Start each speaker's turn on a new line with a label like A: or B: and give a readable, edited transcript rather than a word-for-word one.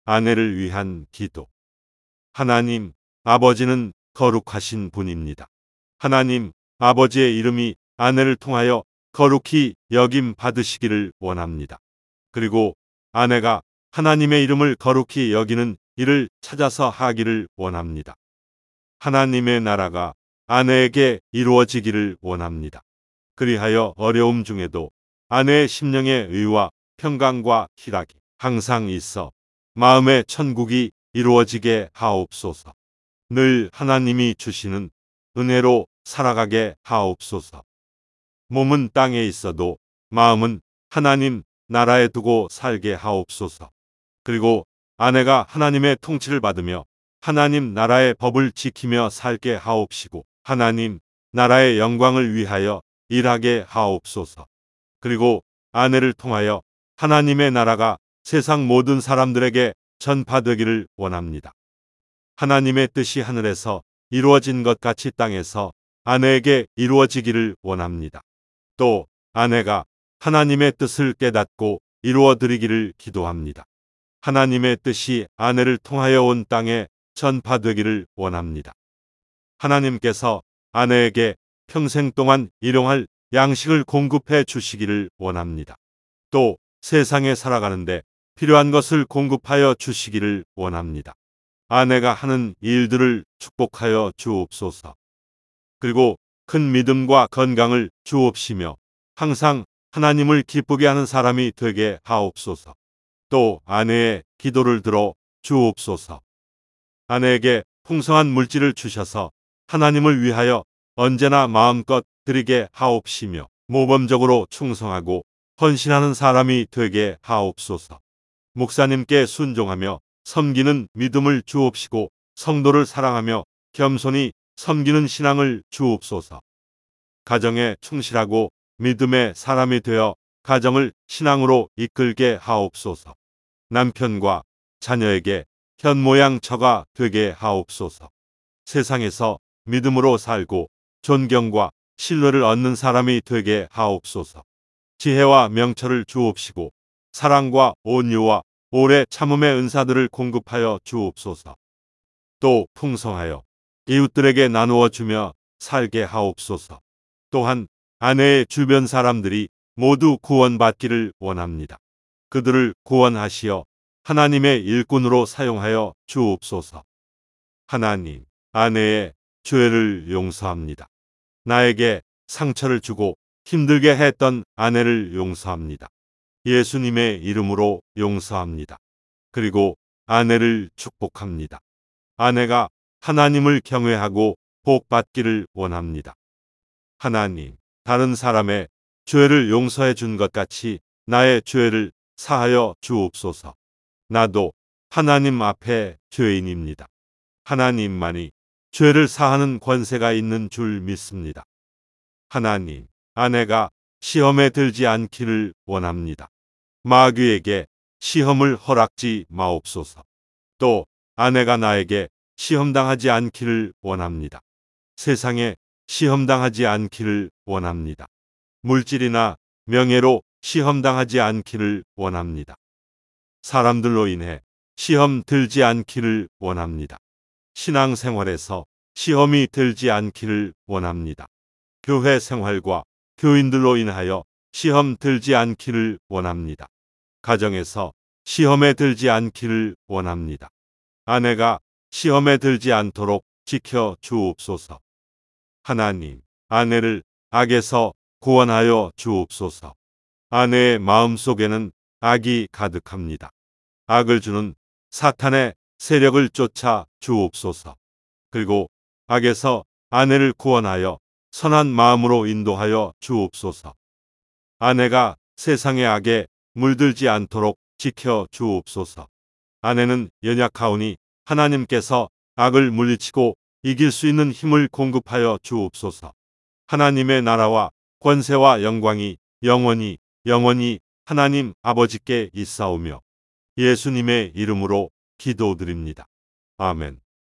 A: 아내를 위한 기도. 하나님 아버지는 거룩하신 분입니다. 하나님 아버지의 이름이 아내를 통하여 거룩히 여김 받으시기를 원합니다. 그리고 아내가 하나님의 이름을 거룩히 여기는 일을 찾아서 하기를 원합니다. 하나님의 나라가 아내에게 이루어지기를 원합니다. 그리하여 어려움 중에도 아내의 심령의 의와 평강과 희락이 항상 있어 마음의 천국이 이루어지게 하옵소서. 늘 하나님이 주시는 은혜로 살아가게 하옵소서. 몸은 땅에 있어도 마음은 하나님 나라에 두고 살게 하옵소서. 그리고 아내가 하나님의 통치를 받으며 하나님 나라의 법을 지키며 살게 하옵시고 하나님 나라의 영광을 위하여 일하게 하옵소서. 그리고 아내를 통하여 하나님의 나라가 세상 모든 사람들에게 전파되기를 원합니다. 하나님의 뜻이 하늘에서 이루어진 것 같이 땅에서 아내에게 이루어지기를 원합니다. 또 아내가 하나님의 뜻을 깨닫고 이루어 드리기를 기도합니다. 하나님의 뜻이 아내를 통하여 온 땅에 전파되기를 원합니다. 하나님께서 아내에게 평생 동안 일용할 양식을 공급해 주시기를 원합니다. 또 세상에 살아가는데 필요한 것을 공급하여 주시기를 원합니다. 아내가 하는 일들을 축복하여 주옵소서. 그리고 큰 믿음과 건강을 주옵시며 항상 하나님을 기쁘게 하는 사람이 되게 하옵소서. 또 아내의 기도를 들어 주옵소서. 아내에게 풍성한 물질을 주셔서 하나님을 위하여 언제나 마음껏 드리게 하옵시며 모범적으로 충성하고 헌신하는 사람이 되게 하옵소서. 목사님께 순종하며 섬기는 믿음을 주옵시고 성도를 사랑하며 겸손히 섬기는 신앙을 주옵소서. 가정에 충실하고 믿음의 사람이 되어 가정을 신앙으로 이끌게 하옵소서. 남편과 자녀에게 현모양처가 되게 하옵소서. 세상에서 믿음으로 살고 존경과 신뢰를 얻는 사람이 되게 하옵소서. 지혜와 명철을 주옵시고 사랑과 온유와 오래 참음의 은사들을 공급하여 주옵소서. 또 풍성하여 이웃들에게 나누어 주며 살게 하옵소서. 또한 아내의 주변 사람들이 모두 구원받기를 원합니다. 그들을 구원하시어 하나님의 일꾼으로 사용하여 주옵소서. 하나님, 아내의 죄를 용서합니다. 나에게 상처를 주고 힘들게 했던 아내를 용서합니다. 예수님의 이름으로 용서합니다. 그리고 아내를 축복합니다. 아내가 하나님을 경외하고 복 받기를 원합니다. 하나님, 다른 사람의 죄를 용서해 준 것 같이 나의 죄를 사하여 주옵소서. 나도 하나님 앞에 죄인입니다. 하나님만이 죄를 사하는 권세가 있는 줄 믿습니다. 하나님, 아내가 시험에 들지 않기를 원합니다. 마귀에게 시험을 허락지 마옵소서. 또 아내가 나에게 시험당하지 않기를 원합니다. 세상에 시험당하지 않기를 원합니다. 물질이나 명예로 시험당하지 않기를 원합니다. 사람들로 인해 시험 들지 않기를 원합니다. 신앙생활에서 시험이 들지 않기를 원합니다. 교회 생활과 교인들로 인하여 시험 들지 않기를 원합니다. 가정에서 시험에 들지 않기를 원합니다. 아내가 시험에 들지 않도록 지켜 주옵소서. 하나님, 아내를 악에서 구원하여 주옵소서. 아내의 마음속에는 악이 가득합니다. 악을 주는 사탄의 세력을 쫓아 주옵소서. 그리고 악에서 아내를 구원하여 선한 마음으로 인도하여 주옵소서. 아내가 세상의 악에 물들지 않도록 지켜 주옵소서. 아내는 연약하오니 하나님께서 악을 물리치고 이길 수 있는 힘을 공급하여 주옵소서. 하나님의 나라와 권세와 영광이 영원히 하나님 아버지께 있사오며 예수님의 이름으로 기도드립니다. 아멘.